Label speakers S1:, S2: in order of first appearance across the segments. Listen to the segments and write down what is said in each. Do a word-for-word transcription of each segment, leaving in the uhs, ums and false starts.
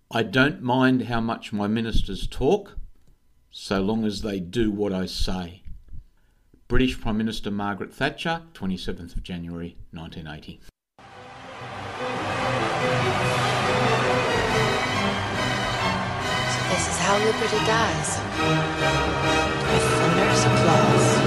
S1: I don't mind how much my ministers talk, so long as they do what I say. British Prime Minister Margaret Thatcher, twenty-seventh of January nineteen eighty.
S2: So this is how liberty dies. With thunderous applause.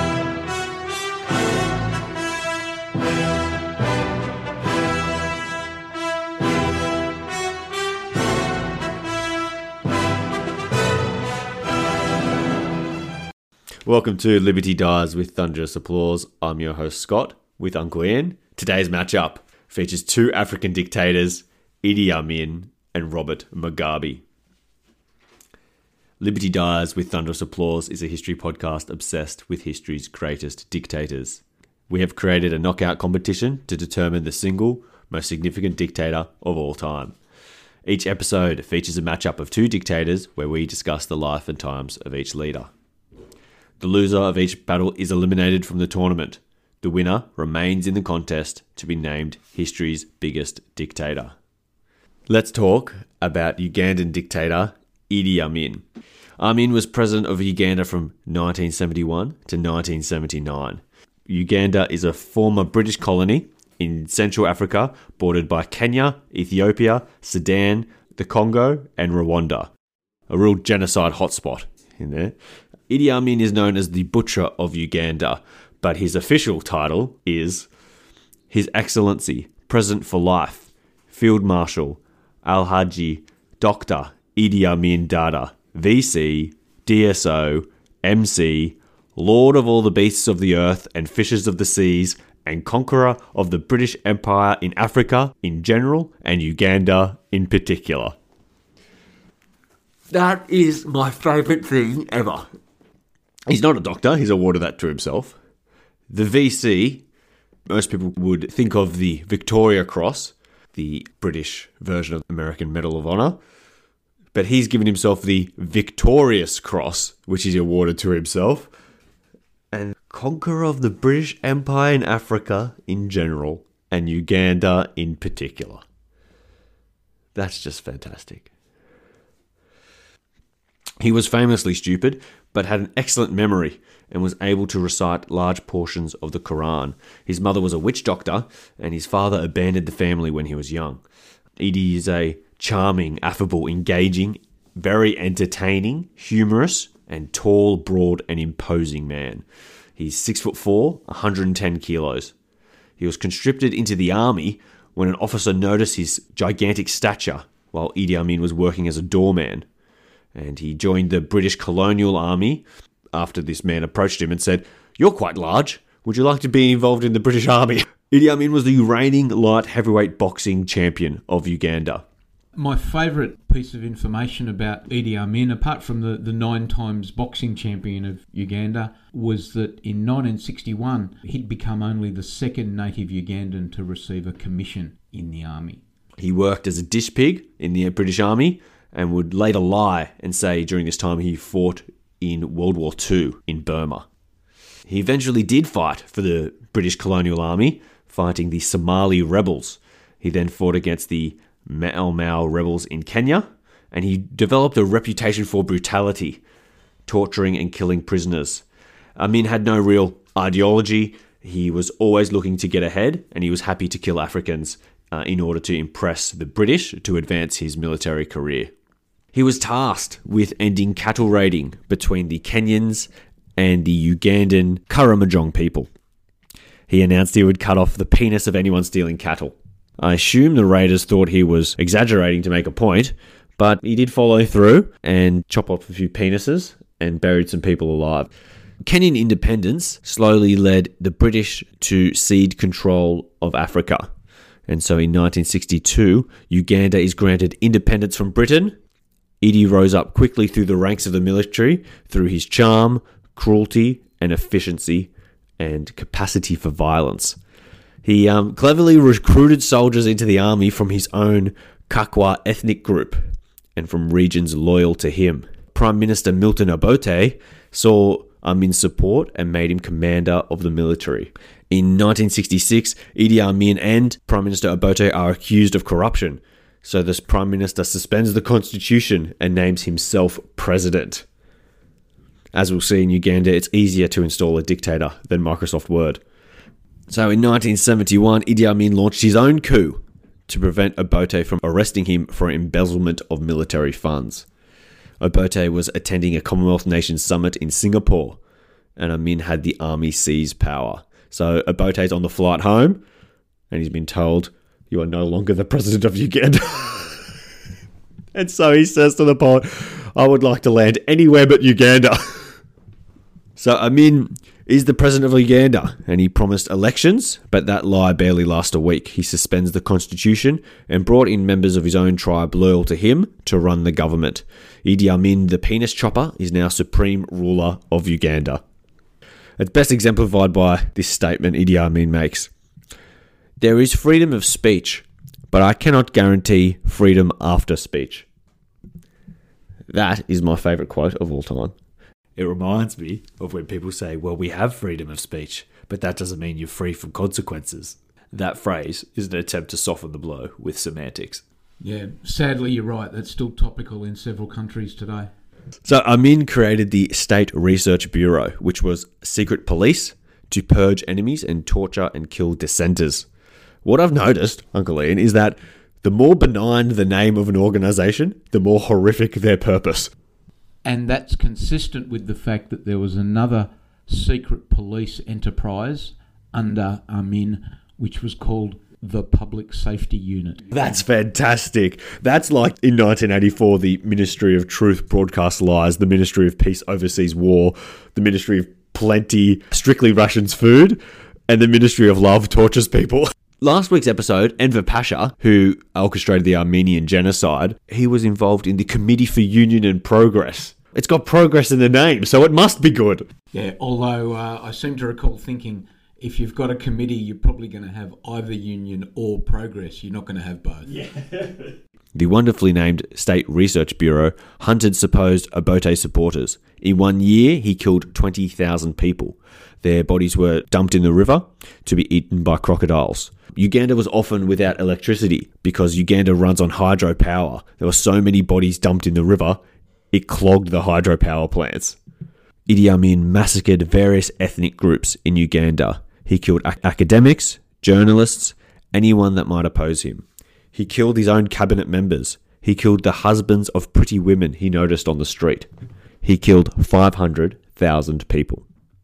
S3: Welcome to Liberty Dies with Thunderous Applause. I'm your host Scott with Uncle Ian. Today's matchup features two African dictators, Idi Amin and Robert Mugabe. Liberty Dies with Thunderous Applause is a history podcast obsessed with history's greatest dictators. We have created a knockout competition to determine the single most significant dictator of all time. Each episode features a matchup of two dictators where we discuss the life and times of each leader. The loser of each battle is eliminated from the tournament. The winner remains in the contest to be named history's biggest dictator. Let's talk about Ugandan dictator Idi Amin. Amin was president of Uganda from nineteen seventy-one to nineteen seventy-nine. Uganda is a former British colony in Central Africa, bordered by Kenya, Ethiopia, Sudan, the Congo, and Rwanda. A real genocide hotspot in there. Idi Amin is known as the Butcher of Uganda, but his official title is His Excellency, President for Life, Field Marshal, Alhaji, Doctor Idi Amin Dada, V C, D S O, M C, Lord of all the beasts of the earth and fishes of the seas, and conqueror of the British Empire in Africa in general and Uganda in particular. That is my favourite thing ever. He's not a doctor, he's awarded that to himself. The V C, most people would think of the Victoria Cross, the British version of the American Medal of Honor, but he's given himself the Victorious Cross, which he's awarded to himself, and conqueror of the British Empire in Africa in general, and Uganda in particular. That's just fantastic. He was famously stupid, but had an excellent memory and was able to recite large portions of the Quran. His mother was a witch doctor, and his father abandoned the family when he was young. Idi is a charming, affable, engaging, very entertaining, humorous, and tall, broad, and imposing man. He's six foot four, one hundred ten kilos. He was conscripted into the army when an officer noticed his gigantic stature while Idi Amin was working as a doorman. And he joined the British colonial army after this man approached him and said, "You're quite large. Would you like to be involved in the British army?" Idi Amin was the reigning light heavyweight boxing champion of Uganda.
S1: My favourite piece of information about Idi Amin, apart from the, the nine times boxing champion of Uganda, was that in nineteen sixty-one, he'd become only the second native Ugandan to receive a commission in the army.
S3: He worked as a dish pig in the British army, and would later lie and say during this time he fought in World War Two in Burma. He eventually did fight for the British colonial army, fighting the Somali rebels. He then fought against the Mau Mau rebels in Kenya, and he developed a reputation for brutality, torturing and killing prisoners. Amin had no real ideology. He was always looking to get ahead, and he was happy to kill Africans uh, in order to impress the British to advance his military career. He was tasked with ending cattle raiding between the Kenyans and the Ugandan Karamojong people. He announced he would cut off the penis of anyone stealing cattle. I assume the raiders thought he was exaggerating to make a point, but he did follow through and chop off a few penises and buried some people alive. Kenyan independence slowly led the British to cede control of Africa. And so in nineteen sixty-two, Uganda is granted independence from Britain. Idi rose up quickly through the ranks of the military through his charm, cruelty, and efficiency, and capacity for violence. He um, cleverly recruited soldiers into the army from his own Kakwa ethnic group and from regions loyal to him. Prime Minister Milton Obote saw Amin's support and made him commander of the military. In nineteen sixty-six, Idi Amin and Prime Minister Obote are accused of corruption. So this Prime Minister suspends the constitution and names himself president. As we'll see in Uganda, it's easier to install a dictator than Microsoft Word. So in nineteen seventy-one, Idi Amin launched his own coup to prevent Obote from arresting him for embezzlement of military funds. Obote was attending a Commonwealth Nations summit in Singapore, and Amin had the army seize power. So Obote's on the flight home, and he's been told, "You are no longer the president of Uganda." And so he says to the poet, "I would like to land anywhere but Uganda." So Amin is the president of Uganda, and he promised elections, but that lie barely lasts a week. He suspends the constitution and brought in members of his own tribe loyal to him to run the government. Idi Amin, the penis chopper, is now supreme ruler of Uganda. It's best exemplified by this statement Idi Amin makes. "There is freedom of speech, but I cannot guarantee freedom after speech." That is my favourite quote of all time. It reminds me of when people say, well, we have freedom of speech, but that doesn't mean you're free from consequences. That phrase is an attempt to soften the blow with semantics.
S1: Yeah, sadly you're right. That's still topical in several countries today.
S3: So Amin created the State Research Bureau, which was secret police to purge enemies and torture and kill dissenters. What I've noticed, Uncle Ian, is that the more benign the name of an organisation, the more horrific their purpose.
S1: And that's consistent with the fact that there was another secret police enterprise under Amin, which was called the Public Safety Unit.
S3: That's fantastic. That's like in nineteen eighty-four, the Ministry of Truth broadcast lies, the Ministry of Peace oversees war, the Ministry of Plenty strictly rations food, and the Ministry of Love tortures people. Last week's episode, Enver Pasha, who orchestrated the Armenian genocide, he was involved in the Committee for Union and Progress. It's got progress in the name, so it must be good.
S1: Yeah, although uh, I seem to recall thinking if you've got a committee, you're probably going to have either union or progress. You're not going to have both. Yeah.
S3: The wonderfully named State Research Bureau hunted supposed Obote supporters. In one year, he killed twenty thousand people. Their bodies were dumped in the river to be eaten by crocodiles. Uganda was often without electricity because Uganda runs on hydropower. There were so many bodies dumped in the river, it clogged the hydropower plants. Idi Amin massacred various ethnic groups in Uganda. He killed ac- academics, journalists, anyone that might oppose him. He killed his own cabinet members. He killed the husbands of pretty women he noticed on the street. He killed five hundred thousand people.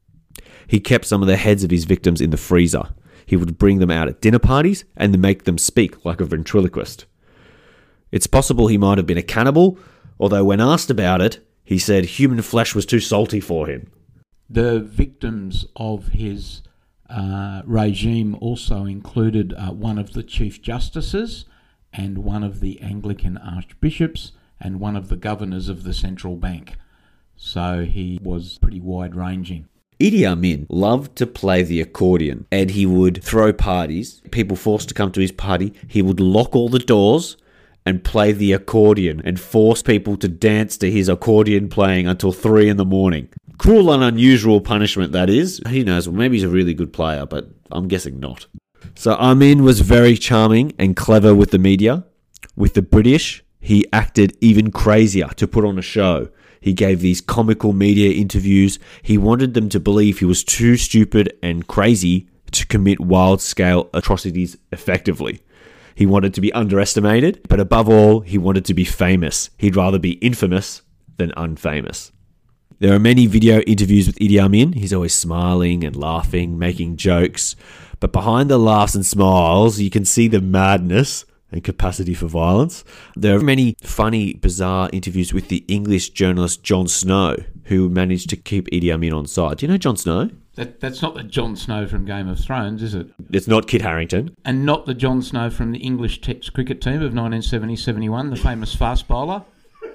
S3: He kept some of the heads of his victims in the freezer. He would bring them out at dinner parties and then make them speak like a ventriloquist. It's possible he might have been a cannibal, although when asked about it, he said human flesh was too salty for him.
S1: The victims of his uh, regime also included uh, one of the Chief Justices and one of the Anglican archbishops and one of the governors of the central bank. So he was pretty wide-ranging.
S3: Idi Amin loved to play the accordion, and he would throw parties. People forced to come to his party, he would lock all the doors and play the accordion and force people to dance to his accordion playing until three in the morning. Cruel and unusual punishment, that is. Who knows, maybe he's a really good player, but I'm guessing not. So Amin was very charming and clever with the media. With the British, he acted even crazier to put on a show. He gave these comical media interviews. He wanted them to believe he was too stupid and crazy to commit wild-scale atrocities effectively. He wanted to be underestimated, but above all, he wanted to be famous. He'd rather be infamous than unfamous. There are many video interviews with Idi Amin. He's always smiling and laughing, making jokes. But behind the laughs and smiles, you can see the madness and capacity for violence. There are many funny, bizarre interviews with the English journalist Jon Snow, who managed to keep Idi Amin on side. Do you know Jon Snow?
S1: That, that's not the Jon Snow from Game of Thrones, is it?
S3: It's not Kit Harington.
S1: And not the Jon Snow from the English Test cricket team of nineteen seventy seventy-one, the famous fast bowler?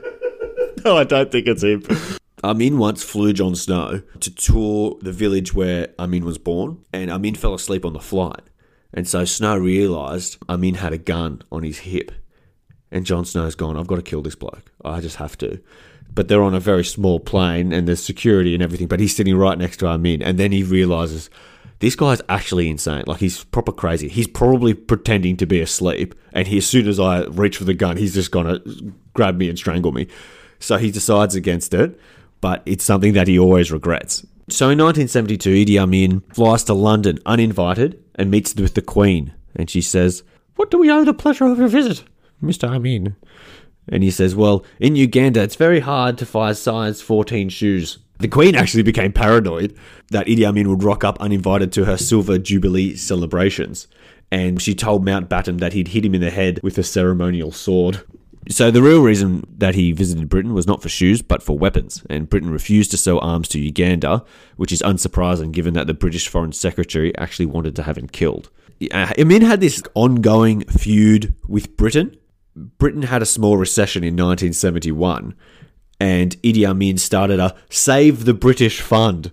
S3: No, I don't think it's him. Amin once flew Jon Snow to tour the village where Amin was born, and Amin fell asleep on the flight. And so Snow realised Amin had a gun on his hip. And Jon Snow's gone, I've got to kill this bloke. I just have to. But they're on a very small plane and there's security and everything, but he's sitting right next to Amin. And then he realises this guy's actually insane. Like, he's proper crazy. He's probably pretending to be asleep, and he, as soon as I reach for the gun, he's just going to grab me and strangle me. So he decides against it, but it's something that he always regrets. So in nineteen seventy-two, Idi Amin flies to London uninvited and meets with the Queen. And she says, "What do we owe the pleasure of your visit, Mister Amin?" And he says, "Well, in Uganda, it's very hard to find size fourteen shoes." The Queen actually became paranoid that Idi Amin would rock up uninvited to her Silver Jubilee celebrations. And she told Mountbatten that he'd hit him in the head with a ceremonial sword. So the real reason that he visited Britain was not for shoes, but for weapons. And Britain refused to sell arms to Uganda, which is unsurprising given that the British Foreign Secretary actually wanted to have him killed. Amin had this ongoing feud with Britain. Britain had a small recession in nineteen seventy-one, and Idi Amin started a Save the British Fund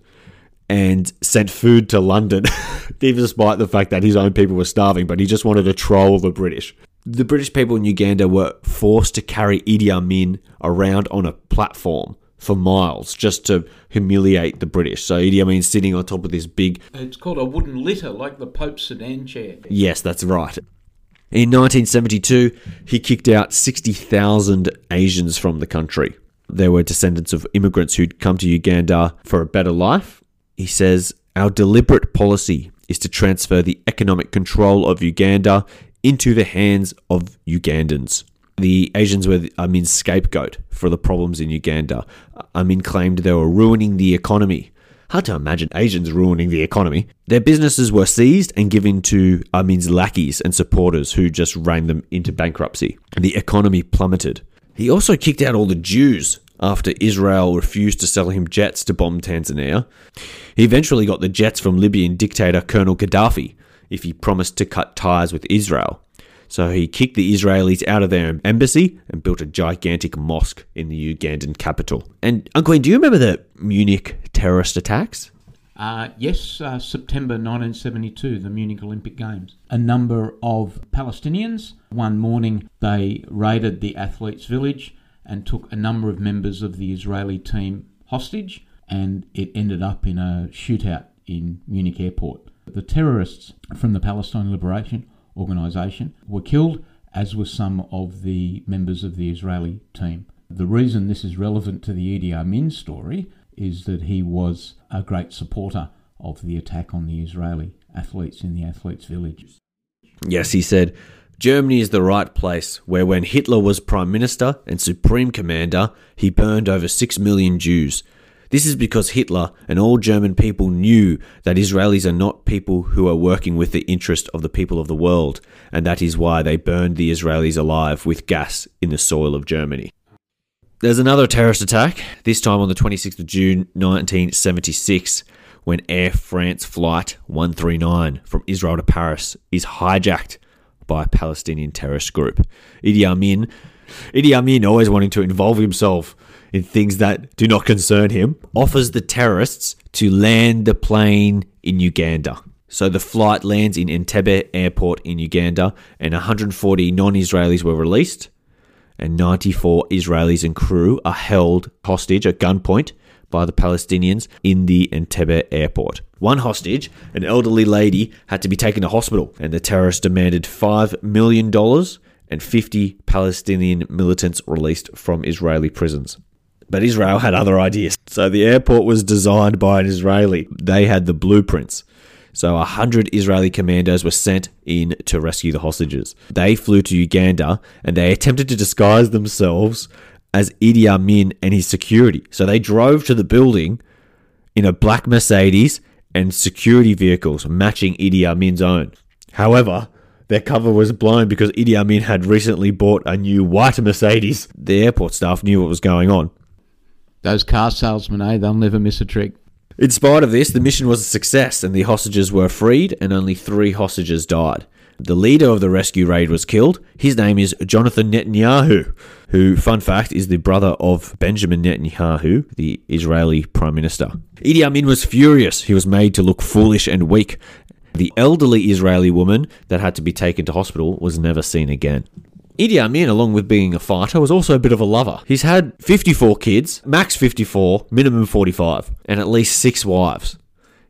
S3: and sent food to London, even despite the fact that his own people were starving, but he just wanted to troll the British. The British people in Uganda were forced to carry Idi Amin around on a platform for miles just to humiliate the British. So Idi Amin's sitting on top of this big...
S1: It's called a wooden litter, like the Pope's sedan chair.
S3: Yes, that's right. In nineteen seventy-two, he kicked out sixty thousand Asians from the country. They were descendants of immigrants who'd come to Uganda for a better life. He says, "Our deliberate policy is to transfer the economic control of Uganda into the hands of Ugandans." The Asians were Amin's scapegoat for the problems in Uganda. Amin claimed they were ruining the economy. Hard to imagine Asians ruining the economy. Their businesses were seized and given to Amin's lackeys and supporters who just ran them into bankruptcy. The economy plummeted. He also kicked out all the Jews after Israel refused to sell him jets to bomb Tanzania. He eventually got the jets from Libyan dictator Colonel Gaddafi if he promised to cut ties with Israel. So he kicked the Israelis out of their embassy and built a gigantic mosque in the Ugandan capital. And, Uncle Ian, do you remember the Munich terrorist attacks?
S1: Uh, yes, uh, September nineteen seventy-two, the Munich Olympic Games. A number of Palestinians, one morning they raided the athletes' village and took a number of members of the Israeli team hostage, and it ended up in a shootout in Munich airport. The terrorists from the Palestine Liberation Organisation were killed, as were some of the members of the Israeli team. The reason this is relevant to the Idi Amin story is that he was a great supporter of the attack on the Israeli athletes in the athletes' village.
S3: Yes, he said, "Germany is the right place where when Hitler was Prime Minister and Supreme Commander, he burned over six million Jews. This is because Hitler and all German people knew that Israelis are not people who are working with the interest of the people of the world, and that is why they burned the Israelis alive with gas in the soil of Germany." There's another terrorist attack, this time on the twenty-sixth of June nineteen seventy-six, when Air France Flight one thirty-nine from Israel to Paris is hijacked by a Palestinian terrorist group. Idi Amin, Idi Amin, always wanting to involve himself in things that do not concern him, offers the terrorists to land the plane in Uganda. So the flight lands in Entebbe Airport in Uganda, and one hundred forty non-Israelis were released, and ninety-four Israelis and crew are held hostage at gunpoint by the Palestinians in the Entebbe airport. One hostage, an elderly lady, had to be taken to hospital, and the terrorists demanded five million dollars and fifty Palestinian militants released from Israeli prisons. But Israel had other ideas. So the airport was designed by an Israeli. They had the blueprints. So one hundred Israeli commandos were sent in to rescue the hostages. They flew to Uganda and they attempted to disguise themselves as Idi Amin and his security. So they drove to the building in a black Mercedes and security vehicles matching Idi Amin's own. However, their cover was blown because Idi Amin had recently bought a new white Mercedes. The airport staff knew what was going on.
S1: Those car salesmen, eh? They'll never miss a trick.
S3: In spite of this, the mission was a success and the hostages were freed and only three hostages died. The leader of the rescue raid was killed. His name is Jonathan Netanyahu, who, fun fact, is the brother of Benjamin Netanyahu, the Israeli Prime Minister. Idi Amin was furious. He was made to look foolish and weak. The elderly Israeli woman that had to be taken to hospital was never seen again. Idi Amin, along with being a fighter, was also a bit of a lover. He's had fifty-four kids, max fifty-four, minimum forty-five, and at least six wives.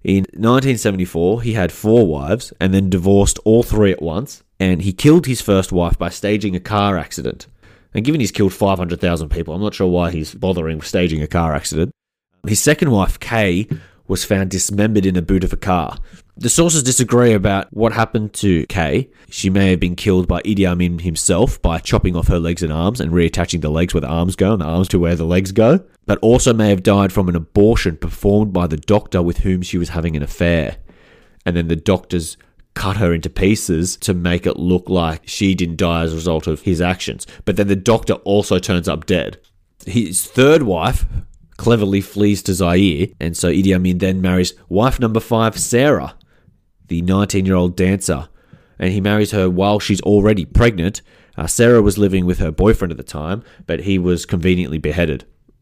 S3: In nineteen seventy-four, he had four wives and then divorced all three at once, and he killed his first wife by staging a car accident. And given he's killed five hundred thousand people, I'm not sure why he's bothering staging a car accident. His second wife, Kay, was found dismembered in the boot of a car. The sources disagree about what happened to Kay. She may have been killed by Idi Amin himself by chopping off her legs and arms and reattaching the legs where the arms go and the arms to where the legs go, but also may have died from an abortion performed by the doctor with whom she was having an affair. And then the doctors cut her into pieces to make it look like she didn't die as a result of his actions. But then the doctor also turns up dead. His third wife cleverly flees to Zaire, and so Idi Amin then marries wife number five, Sarah, the nineteen-year-old dancer, and he marries her while she's already pregnant. Uh, Sarah was living with her boyfriend at the time, but he was conveniently beheaded.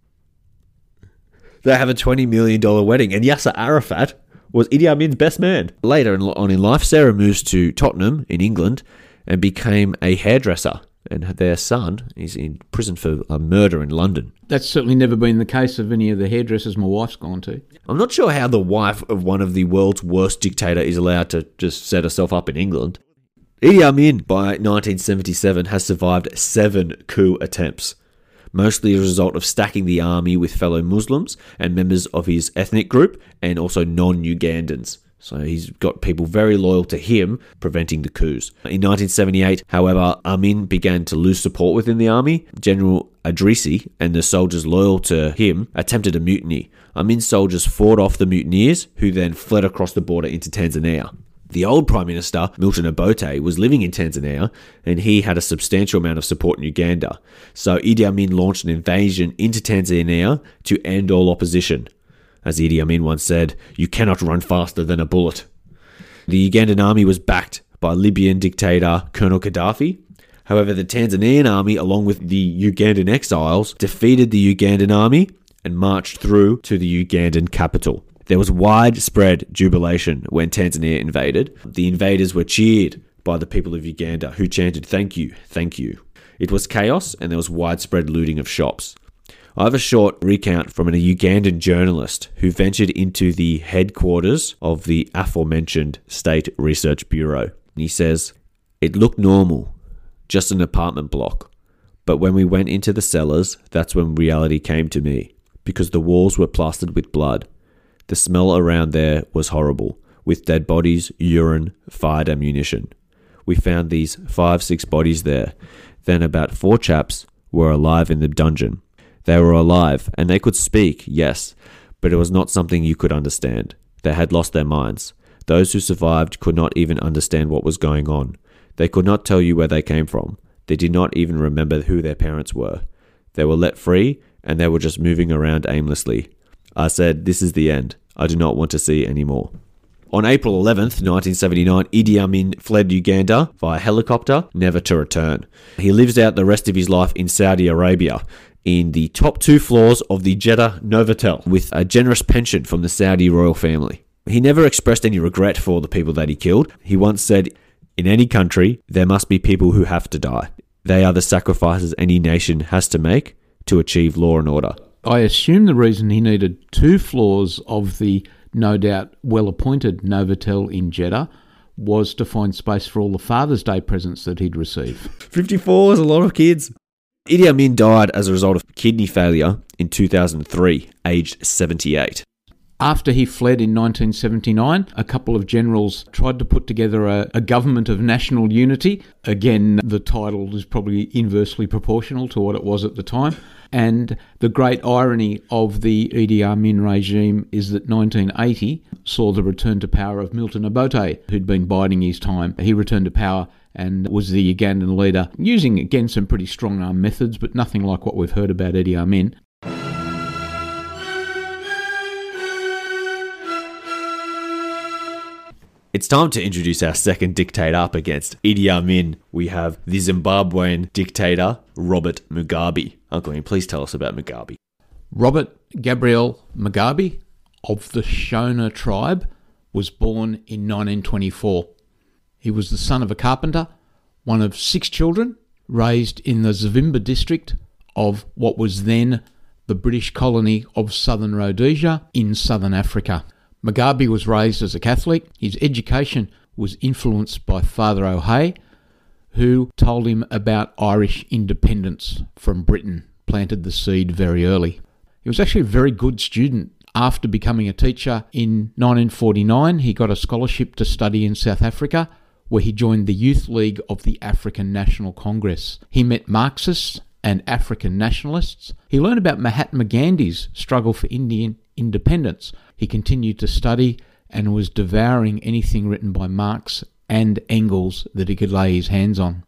S3: They have a twenty million dollars wedding, and Yasser Arafat was Idi Amin's best man. Later on in life, Sarah moves to Tottenham in England and became a hairdresser, and their son is in prison for a murder in London.
S1: That's certainly never been the case of any of the hairdressers my wife's gone to.
S3: I'm not sure how the wife of one of the world's worst dictator is allowed to just set herself up in England. Idi Amin, by nineteen seventy-seven, has survived seven coup attempts, mostly as a result of stacking the army with fellow Muslims and members of his ethnic group, and also non-Ugandans. So he's got people very loyal to him preventing the coups. In nineteen seventy-eight, however, Amin began to lose support within the army. General Adrisi and the soldiers loyal to him attempted a mutiny. Amin's soldiers fought off the mutineers, who then fled across the border into Tanzania. The old Prime Minister, Milton Obote, was living in Tanzania, and he had a substantial amount of support in Uganda. So Idi Amin launched an invasion into Tanzania to end all opposition. As Idi Amin once said, "You cannot run faster than a bullet." The Ugandan army was backed by Libyan dictator Colonel Gaddafi. However, the Tanzanian army, along with the Ugandan exiles, defeated the Ugandan army and marched through to the Ugandan capital. There was widespread jubilation when Tanzania invaded. The invaders were cheered by the people of Uganda, who chanted, "Thank you, thank you." It was chaos, and there was widespread looting of shops. I have a short recount from an Ugandan journalist who ventured into the headquarters of the aforementioned State Research Bureau. He says, "It looked normal, just an apartment block. But when we went into the cellars, that's when reality came to me, because the walls were plastered with blood. The smell around there was horrible, with dead bodies, urine, fired ammunition. We found these five, six bodies there. Then about four chaps were alive in the dungeon. They were alive, and they could speak, yes, but it was not something you could understand. They had lost their minds. Those who survived could not even understand what was going on. They could not tell you where they came from. They did not even remember who their parents were. They were let free, and they were just moving around aimlessly. I said, this is the end. I do not want to see any more." On April eleventh, nineteen seventy-nine, Idi Amin fled Uganda via helicopter, never to return. He lives out the rest of his life in Saudi Arabia, in the top two floors of the Jeddah Novotel, with a generous pension from the Saudi royal family. He never expressed any regret for the people that he killed. He once said, "In any country, there must be people who have to die. They are the sacrifices any nation has to make to achieve law and order."
S1: I assume the reason he needed two floors of the no doubt well-appointed Novotel in Jeddah was to find space for all the Father's Day presents that he'd receive.
S3: fifty-four is a lot of kids. Idi Amin died as a result of kidney failure in two thousand three, aged seventy-eight.
S1: After he fled in nineteen seventy-nine, a couple of generals tried to put together a, a government of national unity. Again, the title is probably inversely proportional to what it was at the time. And the great irony of the Idi Amin regime is that nineteen eighty saw the return to power of Milton Obote, who'd been biding his time. He returned to power and was the Ugandan leader, using, again, some pretty strong-arm methods, but nothing like what we've heard about Idi Amin.
S3: It's time to introduce our second dictator up against Idi Amin. We have the Zimbabwean dictator, Robert Mugabe. Uncle Ian, please tell us about Mugabe.
S1: Robert Gabriel Mugabe, of the Shona tribe, was born in nineteen twenty-four. He was the son of a carpenter, one of six children, raised in the Zavimba district of what was then the British colony of Southern Rhodesia in southern Africa. Mugabe was raised as a Catholic. His education was influenced by Father O'Hay, who told him about Irish independence from Britain, planted the seed very early. He was actually a very good student. After becoming a teacher in nineteen forty-nine, he got a scholarship to study in South Africa, where he joined the Youth League of the African National Congress. He met Marxists and African nationalists. He learned about Mahatma Gandhi's struggle for Indian independence. He continued to study and was devouring anything written by Marx and Engels that he could lay his hands on.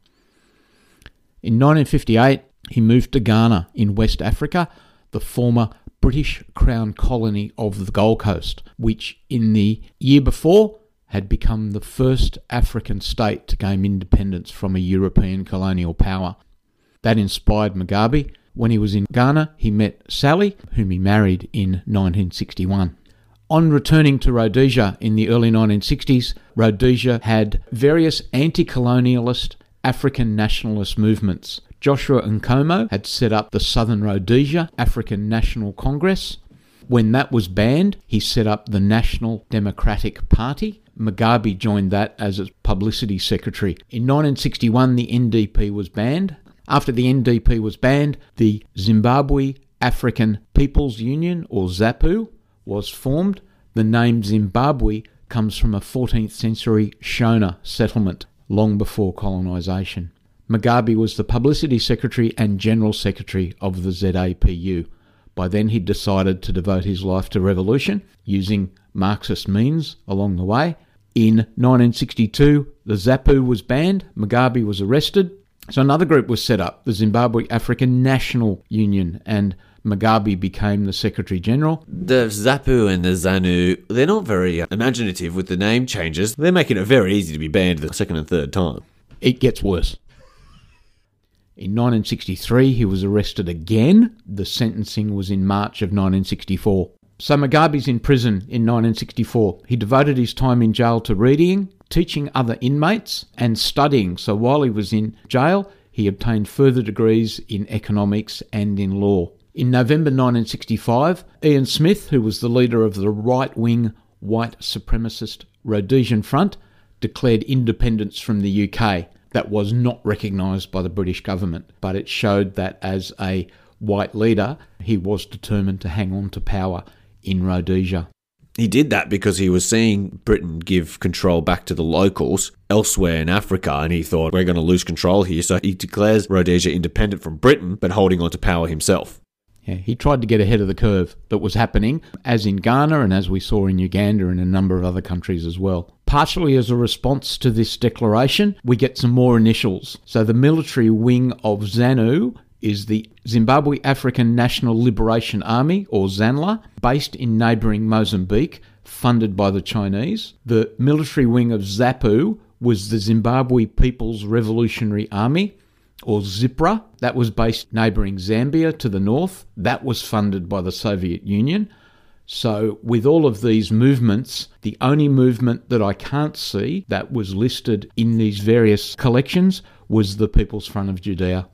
S1: In nineteen fifty-eight, he moved to Ghana in West Africa, the former British Crown colony of the Gold Coast, which in the year before had become the first African state to gain independence from a European colonial power. That inspired Mugabe. When he was in Ghana, he met Sally, whom he married in nineteen sixty-one. On returning to Rhodesia in the early nineteen sixties, Rhodesia had various anti-colonialist African nationalist movements. Joshua Nkomo had set up the Southern Rhodesia African National Congress. When that was banned, he set up the National Democratic Party. Mugabe joined that as its publicity secretary. In nineteen sixty-one, the N D P was banned. After the N D P was banned, the Zimbabwe African People's Union, or ZAPU, was formed. The name Zimbabwe comes from a fourteenth century Shona settlement, long before colonisation. Mugabe was the publicity secretary and general secretary of the Z A P U. By then he'd decided to devote his life to revolution, using Marxist means along the way. In nineteen sixty-two, the ZAPU was banned, Mugabe was arrested, so another group was set up, the Zimbabwe African National Union, and Mugabe became the Secretary General.
S3: The ZAPU and the ZANU, they're not very imaginative with the name changes. They're making it very easy to be banned the second and third time.
S1: It gets worse. In nineteen sixty-three, he was arrested again. The sentencing was in March of nineteen sixty-four. So Mugabe's in prison in nineteen sixty-four. He devoted his time in jail to reading, teaching other inmates, and studying. So while he was in jail, he obtained further degrees in economics and in law. In November nineteen sixty-five, Ian Smith, who was the leader of the right-wing white supremacist Rhodesian Front, declared independence from the U K. That was not recognised by the British government, but it showed that as a white leader, he was determined to hang on to power in Rhodesia.
S3: He did that because he was seeing Britain give control back to the locals elsewhere in Africa, and he thought, we're going to lose control here. So he declares Rhodesia independent from Britain, but holding on to power himself.
S1: Yeah, he tried to get ahead of the curve that was happening, as in Ghana and as we saw in Uganda and a number of other countries as well. Partially as a response to this declaration, we get some more initials. So the military wing of ZANU is the Zimbabwe African National Liberation Army, or ZANLA, based in neighbouring Mozambique, funded by the Chinese. The military wing of ZAPU was the Zimbabwe People's Revolutionary Army, or ZIPRA. That was based neighbouring Zambia to the north. That was funded by the Soviet Union. So with all of these movements, the only movement that I can't see that was listed in these various collections was the People's Front of Judea.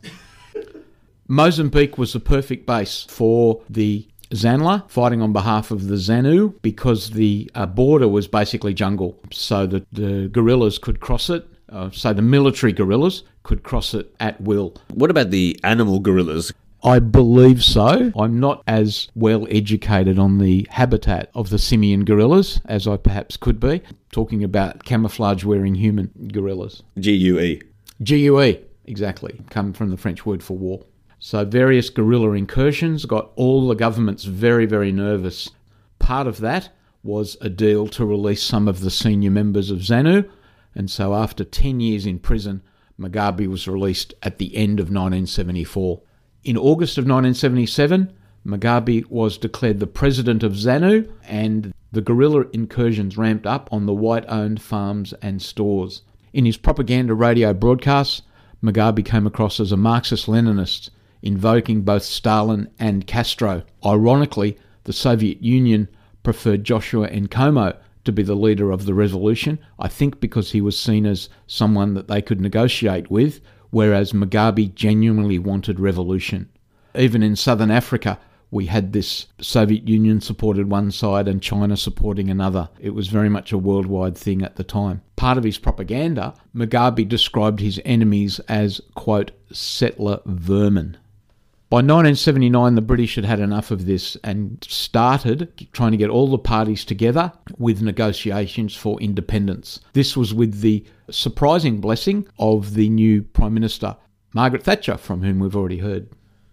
S1: Mozambique was the perfect base for the ZANLA fighting on behalf of the ZANU because the uh, border was basically jungle, so that the guerrillas could cross it. Uh, so the military guerrillas could cross it at will.
S3: What about the animal guerrillas?
S1: I believe so. I'm not as well educated on the habitat of the simian gorillas as I perhaps could be, talking about camouflage-wearing human gorillas.
S3: G U E.
S1: G U E, exactly, come from the French word for war. So various guerrilla incursions got all the governments very, very nervous. Part of that was a deal to release some of the senior members of ZANU, and so after ten years in prison, Mugabe was released at the end of nineteen seventy-four. In August of nineteen seventy-seven, Mugabe was declared the president of ZANU, and the guerrilla incursions ramped up on the white-owned farms and stores. In his propaganda radio broadcasts, Mugabe came across as a Marxist-Leninist, invoking both Stalin and Castro. Ironically, the Soviet Union preferred Joshua Nkomo to be the leader of the revolution, I think because he was seen as someone that they could negotiate with, whereas Mugabe genuinely wanted revolution. Even in southern Africa, we had this Soviet Union supported one side and China supporting another. It was very much a worldwide thing at the time. Part of his propaganda, Mugabe described his enemies as, quote, settler vermin. By nineteen seventy-nine, the British had had enough of this and started trying to get all the parties together with negotiations for independence. This was with the surprising blessing of the new Prime Minister, Margaret Thatcher, from whom we've already heard.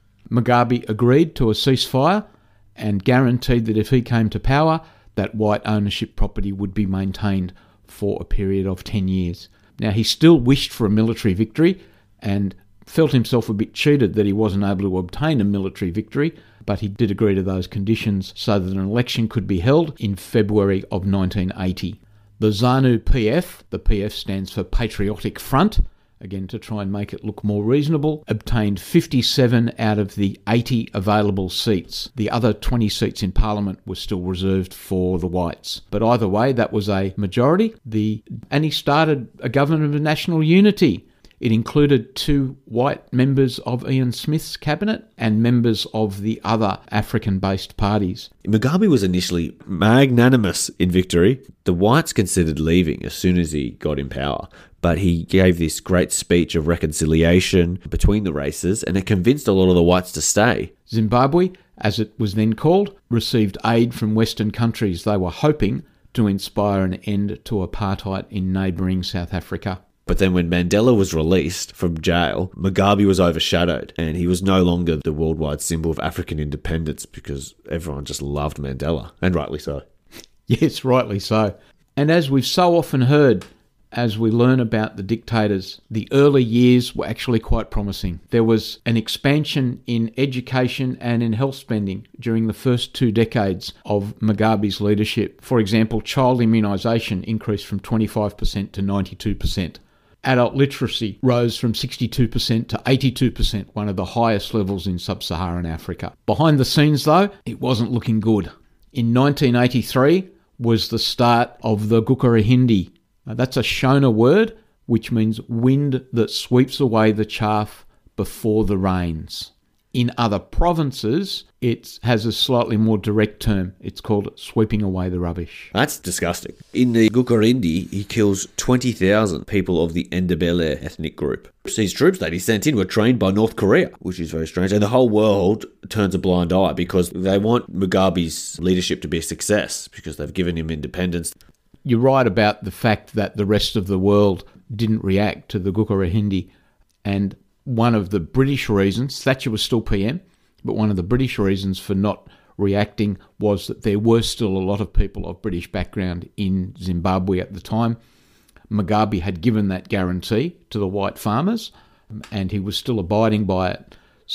S1: Mugabe agreed to a ceasefire and guaranteed that if he came to power, that white ownership property would be maintained for a period of ten years. Now, he still wished for a military victory and felt himself a bit cheated that he wasn't able to obtain a military victory, but he did agree to those conditions so that an election could be held in February of nineteen eighty. The ZANU P F, the P F stands for Patriotic Front, again to try and make it look more reasonable, obtained fifty-seven out of the eighty available seats. The other twenty seats in Parliament were still reserved for the whites. But either way, that was a majority. The and he started a government of national unity. It included two white members of Ian Smith's cabinet and members of the other African-based parties.
S3: Mugabe was initially magnanimous in victory. The whites considered leaving as soon as he got in power, but he gave this great speech of reconciliation between the races, and it convinced a lot of the whites to stay.
S1: Zimbabwe, as it was then called, received aid from Western countries. They were hoping to inspire an end to apartheid in neighbouring South Africa.
S3: But then when Mandela was released from jail, Mugabe was overshadowed, and he was no longer the worldwide symbol of African independence because everyone just loved Mandela, and rightly so.
S1: Yes, rightly so. And as we've so often heard, as we learn about the dictators, the early years were actually quite promising. There was an expansion in education and in health spending during the first two decades of Mugabe's leadership. For example, child immunisation increased from twenty-five percent to ninety-two percent. Adult literacy rose from sixty-two percent to eighty-two percent, one of the highest levels in sub-Saharan Africa. Behind the scenes, though, it wasn't looking good. In nineteen eighty-three was the start of the Gukurahindi. Now, that's a Shona word, which means wind that sweeps away the chaff before the rains. In other provinces, it has a slightly more direct term. It's called sweeping away the rubbish.
S3: That's disgusting. In the Gukurahindi, he kills twenty thousand people of the Ndebele ethnic group. These troops that he sent in were trained by North Korea, which is very strange. And the whole world turns a blind eye because they want Mugabe's leadership to be a success because they've given him independence.
S1: You're right about the fact that the rest of the world didn't react to the Gukurahindi, and one of the British reasons, Thatcher was still P M, but one of the British reasons for not reacting was that there were still a lot of people of British background in Zimbabwe at the time. Mugabe had given that guarantee to the white farmers, and he was still abiding by it.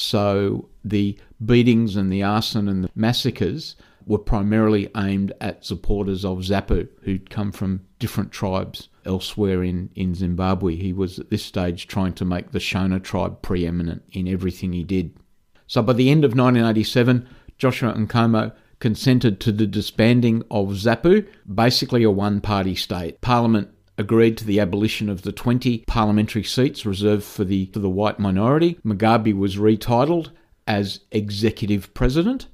S1: So the beatings and the arson and the massacres were primarily aimed at supporters of ZAPU, who'd come from different tribes elsewhere in, in Zimbabwe. He was at this stage trying to make the Shona tribe preeminent in everything he did. So by the end of nineteen eighty-seven, Joshua Nkomo consented to the disbanding of ZAPU, basically a one-party state. Parliament agreed to the abolition of the twenty parliamentary seats reserved for the, for the white minority. Mugabe was retitled as executive president.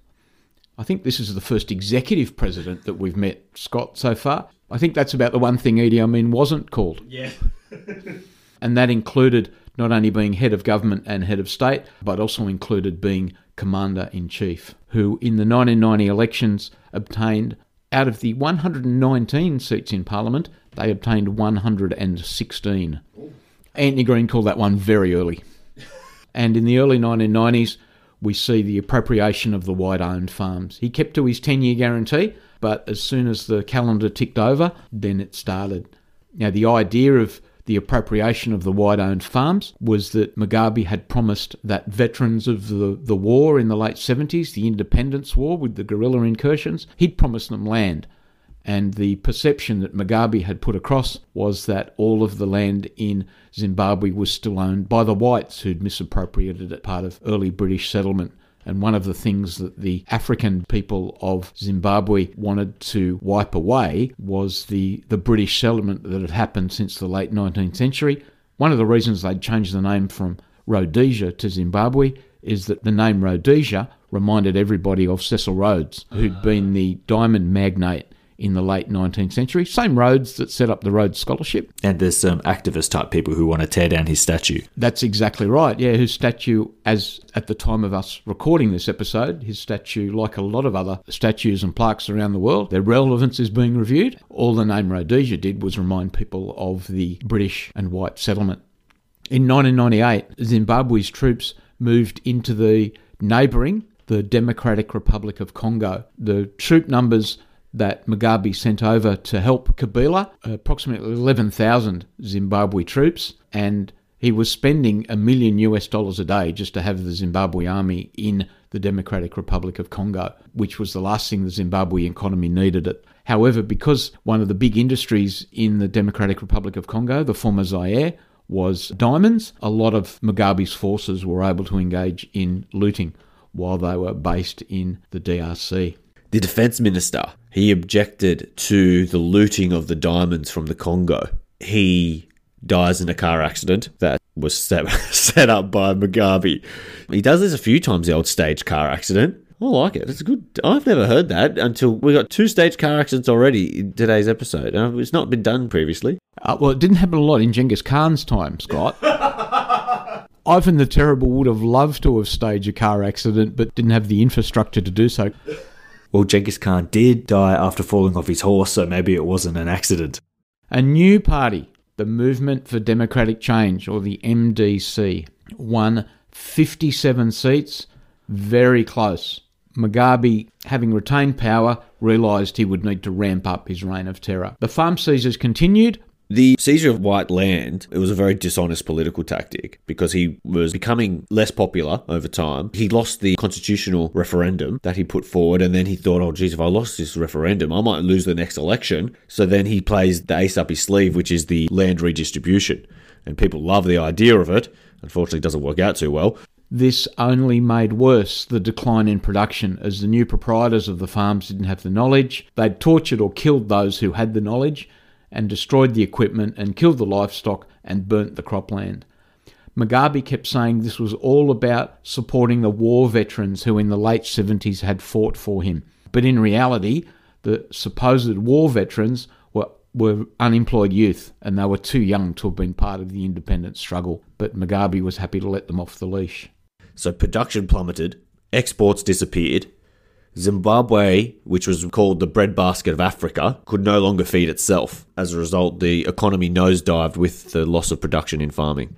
S1: I think this is the first executive president that we've met, Scott, so far. I think that's about the one thing Idi Amin wasn't called.
S3: Yeah.
S1: And that included not only being head of government and head of state, but also included being commander-in-chief, who in the nineteen ninety elections obtained, out of the one hundred nineteen seats in Parliament, they obtained one hundred sixteen. Ooh. Anthony Green called that one very early. And in the early nineteen nineties, we see the appropriation of the white-owned farms. He kept to his ten-year guarantee, but as soon as the calendar ticked over, then it started. Now, the idea of the appropriation of the white-owned farms was that Mugabe had promised that veterans of the, the war in the late seventies, the independence war with the guerrilla incursions, he'd promised them land. And the perception that Mugabe had put across was that all of the land in Zimbabwe was still owned by the whites who'd misappropriated it, part of early British settlement. And one of the things that the African people of Zimbabwe wanted to wipe away was the, the British settlement that had happened since the late nineteenth century. One of the reasons they'd changed the name from Rhodesia to Zimbabwe is that the name Rhodesia reminded everybody of Cecil Rhodes, who'd been the diamond magnate in the late nineteenth century. Same Rhodes that set up the Rhodes Scholarship.
S3: And there's some activist type people who want to tear down his statue.
S1: That's exactly right, yeah, whose statue, as at the time of us recording this episode, his statue, like a lot of other statues and plaques around the world, their relevance is being reviewed. All the name Rhodesia did was remind people of the British and white settlement. In nineteen ninety-eight, Zimbabwe's troops moved into the neighbouring, the Democratic Republic of Congo. The troop numbers that Mugabe sent over to help Kabila, approximately eleven thousand Zimbabwe troops, and he was spending a million US dollars a day just to have the Zimbabwe army in the Democratic Republic of Congo, which was the last thing the Zimbabwe economy needed it. However, because one of the big industries in the Democratic Republic of Congo, the former Zaire, was diamonds, a lot of Mugabe's forces were able to engage in looting while they were based in the D R C.
S3: The defense minister, he objected to the looting of the diamonds from the Congo. He dies in a car accident that was set, set up by Mugabe. He does this a few times, the old stage car accident. I like it. It's good. I've never heard that until we got two stage car accidents already in today's episode. It's not been done previously.
S1: Uh, well, it didn't happen a lot in Genghis Khan's time, Scott. Ivan the Terrible would have loved to have staged a car accident, but didn't have the infrastructure to do so.
S3: Well, Genghis Khan did die after falling off his horse, so maybe it wasn't an accident.
S1: A new party, the Movement for Democratic Change, or the M D C, won fifty-seven seats, very close. Mugabe, having retained power, realised he would need to ramp up his reign of terror. The farm seizures continued.
S3: The seizure of white land, it was a very dishonest political tactic because he was becoming less popular over time. He lost the constitutional referendum that he put forward, and then he thought, oh, geez, if I lost this referendum, I might lose the next election. So then he plays the ace up his sleeve, which is the land redistribution. And people love the idea of it. Unfortunately, it doesn't work out too well.
S1: This only made worse the decline in production, as the new proprietors of the farms didn't have the knowledge. They'd tortured or killed those who had the knowledge, and destroyed the equipment and killed the livestock and burnt the cropland. Mugabe kept saying this was all about supporting the war veterans who in the late seventies had fought for him. But in reality, the supposed war veterans were, were unemployed youth, and they were too young to have been part of the independence struggle. But Mugabe was happy to let them off the leash.
S3: So production plummeted, exports disappeared. Zimbabwe, which was called the breadbasket of Africa, could no longer feed itself. As a result, the economy nosedived with the loss of production in farming.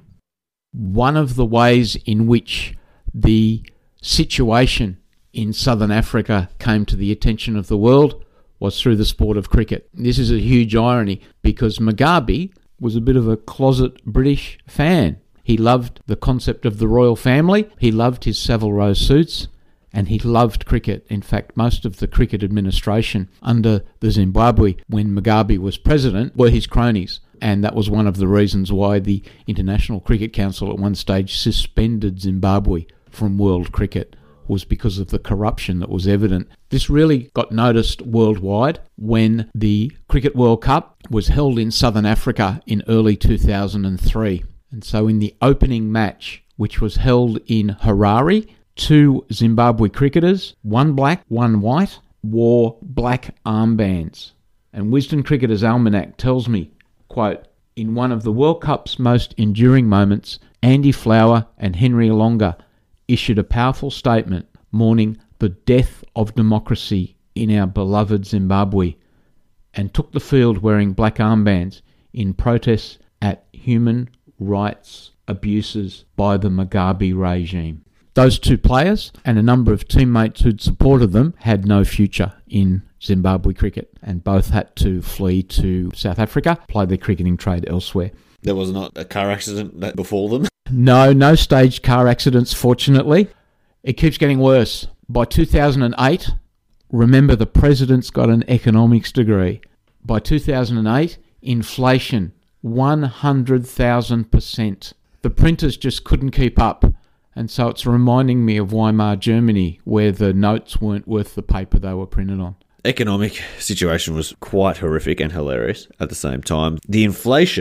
S1: One of the ways in which the situation in southern Africa came to the attention of the world was through the sport of cricket. This is a huge irony because Mugabe was a bit of a closet British fan. He loved the concept of the royal family. He loved his Savile Row suits. And he loved cricket. In fact, most of the cricket administration under the Zimbabwe, when Mugabe was president, were his cronies. And that was one of the reasons why the International Cricket Council at one stage suspended Zimbabwe from world cricket, was because of the corruption that was evident. This really got noticed worldwide when the Cricket World Cup was held in southern Africa in early two thousand three. And so in the opening match, which was held in Harare, two Zimbabwe cricketers, one black, one white, wore black armbands. And Wisden Cricketer's Almanac tells me, quote, in one of the World Cup's most enduring moments, Andy Flower and Henry Olonga issued a powerful statement mourning the death of democracy in our beloved Zimbabwe and took the field wearing black armbands in protest at human rights abuses by the Mugabe regime. Those two players and a number of teammates who'd supported them had no future in Zimbabwe cricket, and both had to flee to South Africa, play their cricketing trade elsewhere.
S3: There was not a car accident that befall them?
S1: No, no staged car accidents, fortunately. It keeps getting worse. By two thousand eight, remember the president's got an economics degree. By two thousand eight, inflation, one hundred thousand percent. The printers just couldn't keep up. And so it's reminding me of Weimar Germany, where the notes weren't worth the paper they were printed on.
S3: Economic situation was quite horrific and hilarious at the same time. The inflation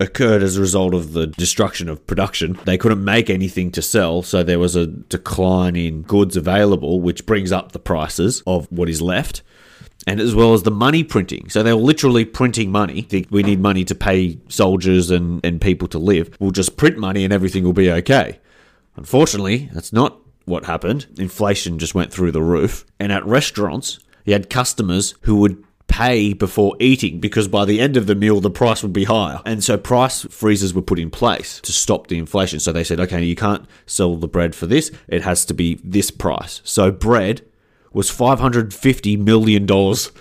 S3: occurred as a result of the destruction of production. They couldn't make anything to sell, so there was a decline in goods available, which brings up the prices of what is left. And as well as the money printing. So they were literally printing money. Think we need money to pay soldiers and, and people to live. We'll just print money and everything will be okay. Unfortunately, that's not what happened. Inflation just went through the roof. And at restaurants, you had customers who would pay before eating because by the end of the meal, the price would be higher. And so price freezes were put in place to stop the inflation. So they said, okay, you can't sell the bread for this. It has to be this price. So bread was five hundred fifty million dollars.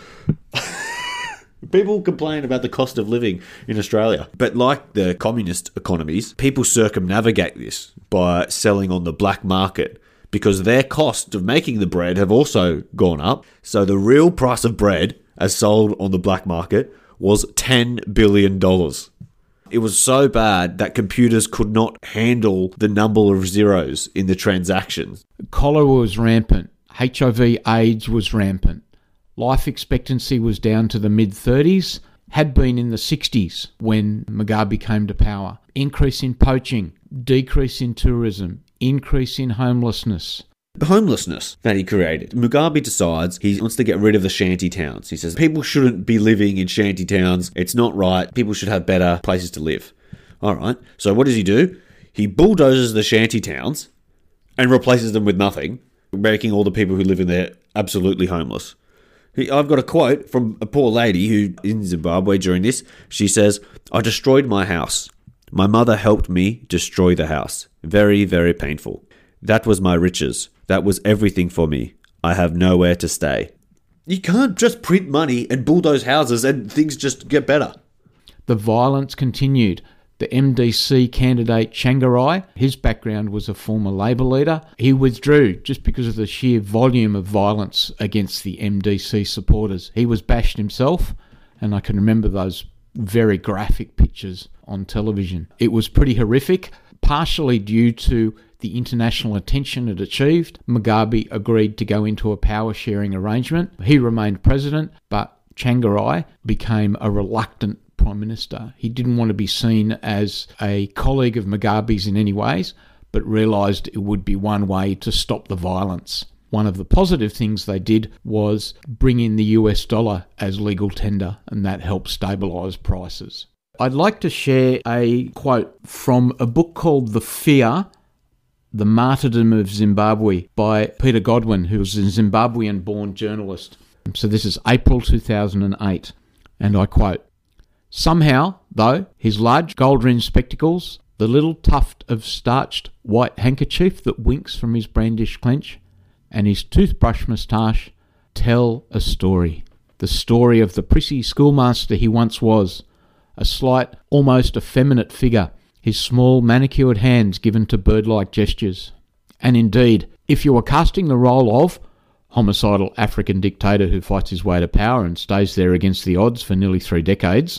S3: People complain about the cost of living in Australia. But like the communist economies, people circumnavigate this by selling on the black market because their cost of making the bread have also gone up. So the real price of bread as sold on the black market was ten billion dollars. It was so bad that computers could not handle the number of zeros in the transactions.
S1: Cholera was rampant. H I V AIDS was rampant. Life expectancy was down to the mid-thirties, had been in the sixties when Mugabe came to power. Increase in poaching, decrease in tourism, increase in homelessness.
S3: The homelessness that he created. Mugabe decides he wants to get rid of the shanty towns. He says people shouldn't be living in shanty towns. It's not right. People should have better places to live. All right. So what does he do? He bulldozes the shanty towns and replaces them with nothing, making all the people who live in there absolutely homeless. I've got a quote from a poor lady who in Zimbabwe during this. She says, "I destroyed my house. My mother helped me destroy the house. Very, very painful. That was my riches. That was everything for me. I have nowhere to stay." You can't just print money and bulldoze houses and things just get better.
S1: The violence continued. The M D C candidate Changarai, his background was a former Labor leader. He withdrew just because of the sheer volume of violence against the M D C supporters. He was bashed himself, and I can remember those very graphic pictures on television. It was pretty horrific, partially due to the international attention it achieved. Mugabe agreed to go into a power-sharing arrangement. He remained president, but Changarai became a reluctant Prime Minister. He didn't want to be seen as a colleague of Mugabe's in any ways, but realised it would be one way to stop the violence. One of the positive things they did was bring in the U S dollar as legal tender, and that helped stabilise prices. I'd like to share a quote from a book called The Fear, The Martyrdom of Zimbabwe by Peter Godwin, who was a Zimbabwean-born journalist. So this is April two thousand eight, and I quote, "Somehow, though, his large gold-rimmed spectacles, the little tuft of starched white handkerchief that winks from his brandished clench, and his toothbrush moustache tell a story. The story of the prissy schoolmaster he once was, a slight, almost effeminate figure, his small manicured hands given to bird-like gestures. And indeed, if you were casting the role of homicidal African dictator who fights his way to power and stays there against the odds for nearly three decades,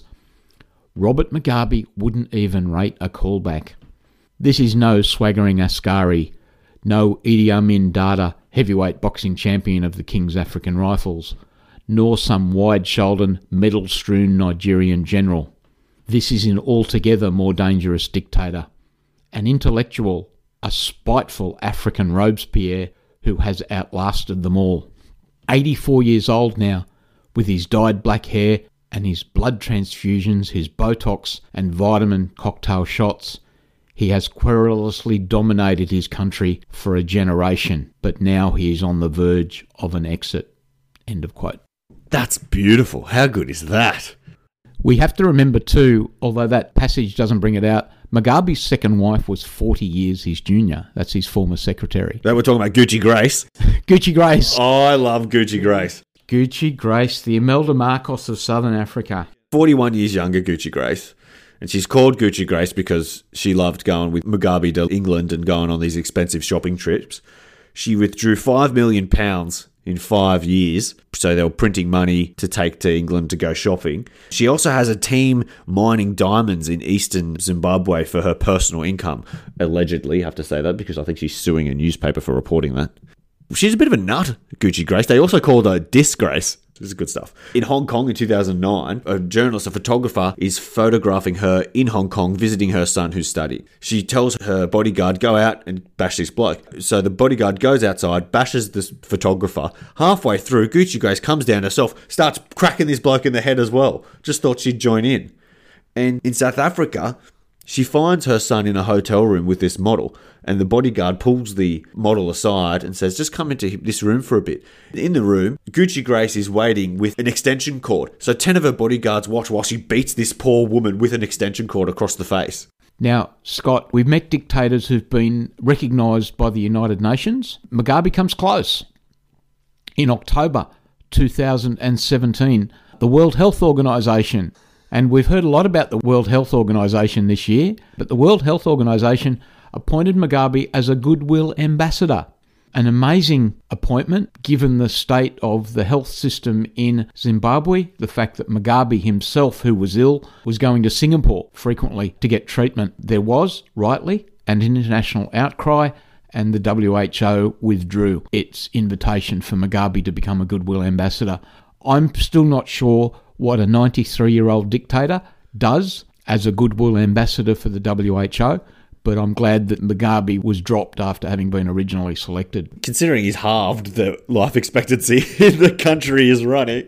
S1: Robert Mugabe wouldn't even rate a callback. This is no swaggering Askari, no Idi Amin Dada, heavyweight boxing champion of the King's African Rifles, nor some wide-shouldered, medal-strewn Nigerian general. This is an altogether more dangerous dictator, an intellectual, a spiteful African Robespierre who has outlasted them all. eighty-four years old now, with his dyed black hair and his blood transfusions, his Botox and vitamin cocktail shots, he has querulously dominated his country for a generation, but now he is on the verge of an exit." End of quote.
S3: That's beautiful. How good is that?
S1: We have to remember too, although that passage doesn't bring it out, Mugabe's second wife was forty years his junior. That's his former secretary.
S3: That we're talking about Gucci Grace.
S1: Gucci Grace.
S3: Oh, I love Gucci Grace.
S1: Gucci Grace, the Imelda Marcos of Southern Africa.
S3: forty-one years younger Gucci Grace. And she's called Gucci Grace because she loved going with Mugabe to England and going on these expensive shopping trips. She withdrew five million pounds in five years, so they were printing money to take to England to go shopping. She also has a team mining diamonds in eastern Zimbabwe for her personal income. Allegedly, I have to say that because I think she's suing a newspaper for reporting that. She's a bit of a nut, Gucci Grace. They also called her Disgrace. This is good stuff. In Hong Kong in two thousand nine, a journalist, a photographer, is photographing her in Hong Kong, visiting her son who's studying. She tells her bodyguard, go out and bash this bloke. So the bodyguard goes outside, bashes this photographer. Halfway through, Gucci Grace comes down herself, starts cracking this bloke in the head as well. Just thought she'd join in. And in South Africa, she finds her son in a hotel room with this model, and the bodyguard pulls the model aside and says, just come into this room for a bit. In the room, Gucci Grace is waiting with an extension cord. So ten of her bodyguards watch while she beats this poor woman with an extension cord across the face.
S1: Now, Scott, we've met dictators who've been recognised by the United Nations. Mugabe comes close. In October two thousand seventeen, the World Health Organization, and we've heard a lot about the World Health Organization this year, but the World Health Organization appointed Mugabe as a goodwill ambassador. An amazing appointment, given the state of the health system in Zimbabwe, the fact that Mugabe himself, who was ill, was going to Singapore frequently to get treatment. There was, rightly, an international outcry, and the W H O withdrew its invitation for Mugabe to become a goodwill ambassador. I'm still not sure what a ninety-three-year-old dictator does as a goodwill ambassador for the W H O, but I'm glad that Mugabe was dropped after having been originally selected.
S3: Considering he's halved the life expectancy in the country he's running,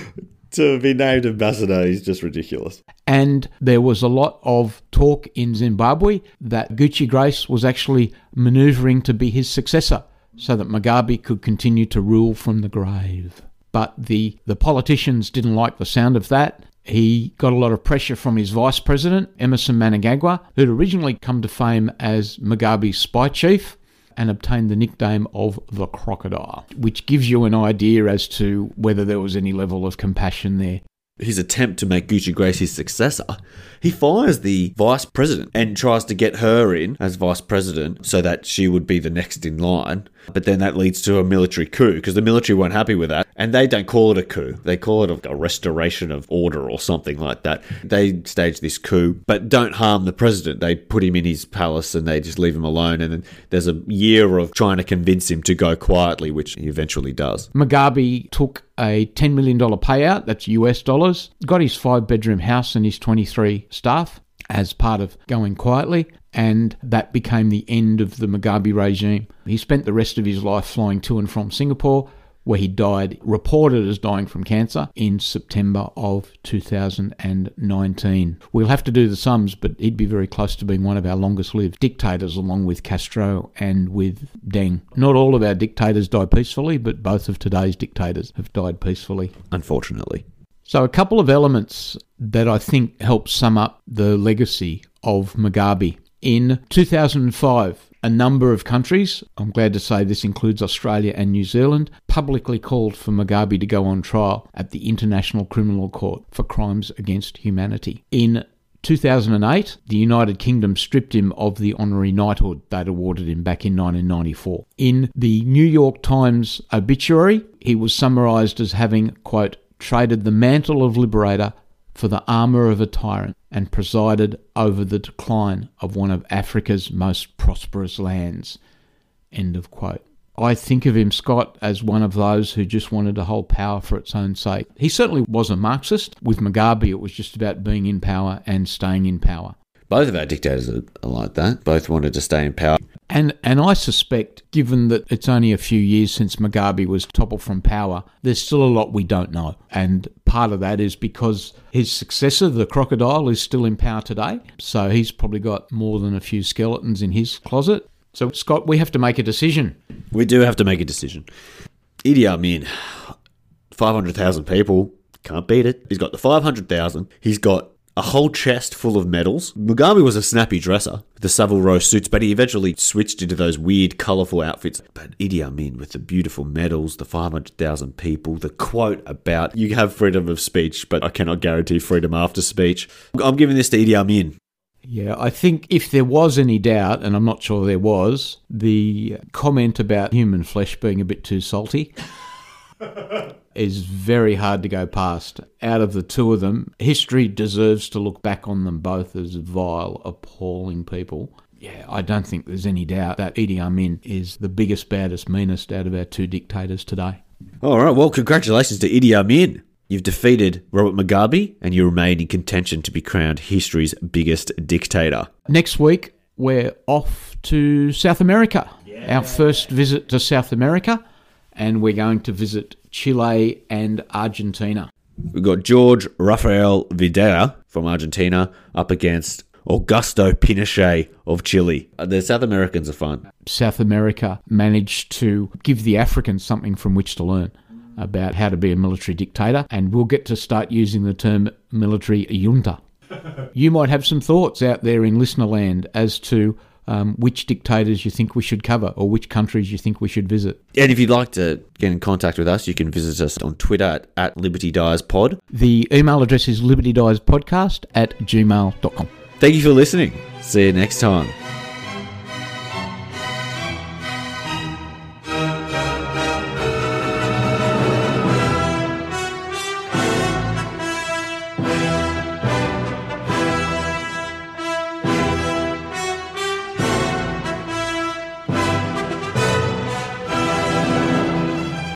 S3: to be named ambassador is just ridiculous.
S1: And there was a lot of talk in Zimbabwe that Gucci Grace was actually manoeuvring to be his successor so that Mugabe could continue to rule from the grave. But the, the politicians didn't like the sound of that. He got a lot of pressure from his vice president, Emerson Mnangagwa, who'd originally come to fame as Mugabe's spy chief and obtained the nickname of the Crocodile, which gives you an idea as to whether there was any level of compassion there.
S3: His attempt to make Gucci Grace his successor, he fires the vice president and tries to get her in as vice president so that she would be the next in line. But then that leads to a military coup because the military weren't happy with that. And they don't call it a coup. They call it a restoration of order or something like that. They stage this coup, but don't harm the president. They put him in his palace and they just leave him alone. And then there's a year of trying to convince him to go quietly, which he eventually does.
S1: Mugabe took a ten million dollars payout, that's U S dollars, got his five-bedroom house and his twenty-three staff as part of going quietly, and that became the end of the Mugabe regime. He spent the rest of his life flying to and from Singapore, where he died, reported as dying from cancer, in September of two thousand nineteen. We'll have to do the sums, but he'd be very close to being one of our longest-lived dictators, along with Castro and with Deng. Not all of our dictators die peacefully, but both of today's dictators have died peacefully.
S3: Unfortunately.
S1: So a couple of elements that I think help sum up the legacy of Mugabe. In two thousand five, a number of countries, I'm glad to say this includes Australia and New Zealand, publicly called for Mugabe to go on trial at the International Criminal Court for crimes against humanity. In two thousand eight, the United Kingdom stripped him of the honorary knighthood they'd awarded him back in nineteen ninety-four. In the New York Times obituary, he was summarised as having, quote, traded the mantle of liberator for the armour of a tyrant and presided over the decline of one of Africa's most prosperous lands. End of quote. I think of him, Scott, as one of those who just wanted to hold power for its own sake. He certainly was a Marxist. With Mugabe, it was just about being in power and staying in power.
S3: Both of our dictators are like that. Both wanted to stay in power.
S1: And and I suspect, given that it's only a few years since Mugabe was toppled from power, there's still a lot we don't know. And part of that is because his successor, the Crocodile, is still in power today. So he's probably got more than a few skeletons in his closet. So, Scott, we have to make a decision.
S3: We do have to make a decision. Idi Amin, five hundred thousand people, can't beat it. He's got the five hundred thousand. He's got a whole chest full of medals. Mugabe was a snappy dresser, the Savile Row suits, but he eventually switched into those weird, colourful outfits. But Idi Amin, with the beautiful medals, the five hundred thousand people, the quote about, you have freedom of speech, but I cannot guarantee freedom after speech. I'm giving this to Idi Amin.
S1: Yeah, I think if there was any doubt, and I'm not sure there was, the comment about human flesh being a bit too salty is very hard to go past. Out of the two of them, history deserves to look back on them both as vile, appalling people. Yeah, I don't think there's any doubt that Idi Amin is the biggest, baddest, meanest out of our two dictators today.
S3: All right, well, congratulations to Idi Amin. You've defeated Robert Mugabe and you remain in contention to be crowned history's biggest dictator.
S1: Next week, we're off to South America. Yeah. Our first visit to South America, and we're going to visit Chile and Argentina.
S3: We've got George Rafael Videla from Argentina up against Augusto Pinochet of Chile. The South Americans are fun.
S1: South America managed to give the Africans something from which to learn about how to be a military dictator, and we'll get to start using the term military junta. You might have some thoughts out there in listener land as to um, which dictators you think we should cover or which countries you think we should visit.
S3: And if you'd like to get in contact with us, you can visit us on Twitter at, at Liberty Dies Pod.
S1: The email address is libertydiespodcast at gmail dot com.
S3: Thank you for listening. See you next time.